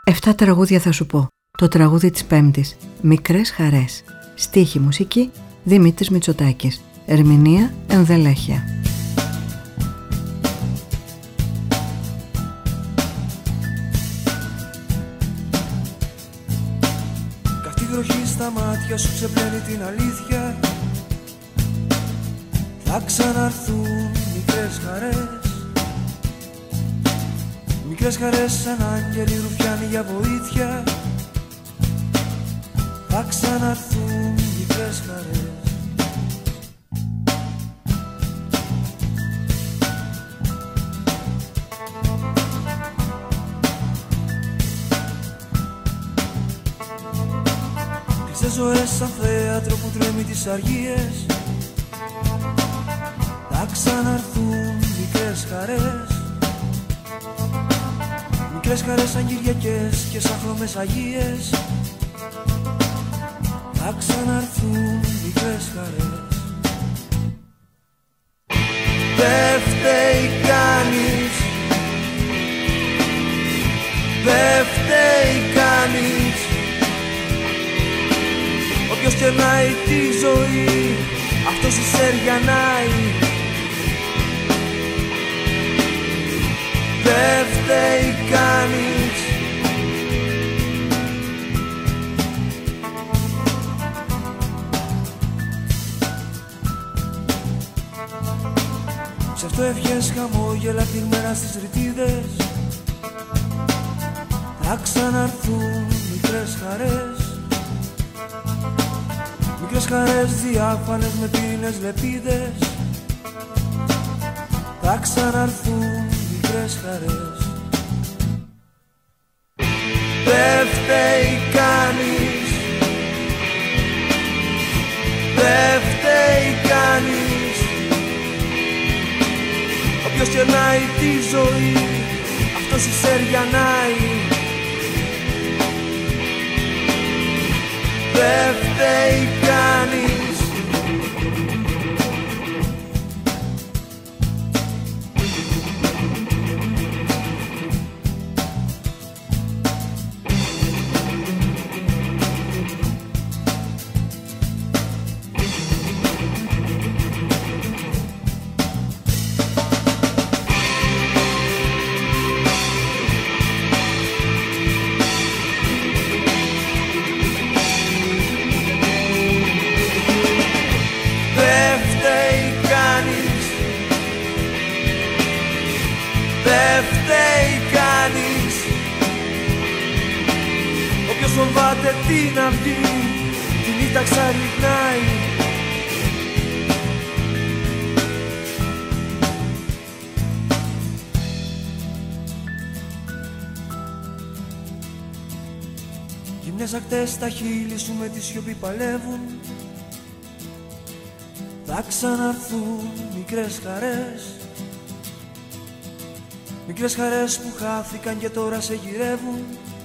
7 τραγούδια θα σου πω. Το τραγούδι της Πέμπτης. Μικρές χαρές. Στίχη μουσική Δημήτρης Μητσοτάκης. Ερμηνεία Ενδελέχεια. Καυτή βροχή στα μάτια σου ξεπλένει την αλήθεια. Θα ξαναρθούν μικρές χαρές. Μικρές χαρές σαν άγγελοι ρουφιάνοι για βοήθεια. Θα ξαναρθούν μικρές χαρές. Κλειστές ζωές σαν θέατρο που τρέμει τις αργίες. Θα ξαναρθούν μικρές χαρές. Μικρές χαρές σαν Κυριακές και σαν χρώμες Αγίες. Θα ξαναρθούν μικρές χαρές. Δεν φταίει κανείς. Δεν φταίει κανείς. Όποιος κερνάει τη ζωή, αυτός ισεριανάει. Δεν φταίει κανείς. Σε αυτό ευχές χαμόγελα κλειμμένα στις ρητίδες. Θα ξαναρθούν μικρές χαρές. Μικρές χαρές διάφανες με πύρινες λεπίδες. Θα ξαναρθούν μικρές χαρές. Δεν φταίει κανείς. Δεν φταίει κανείς. Όποιος κερνάει τη ζωή, αυτός ισεριανάει. Δεν φταίει κανείς. Φοβάται την αυγή, τη νύχτα ξαρρυπνάει. Γυμνές ακτές στα χείλη σου με τη σιωπή παλεύουν. Θα ξαναρθούν μικρές χαρές. Μικρές χαρές που χάθηκαν και τώρα σε γυρεύουν.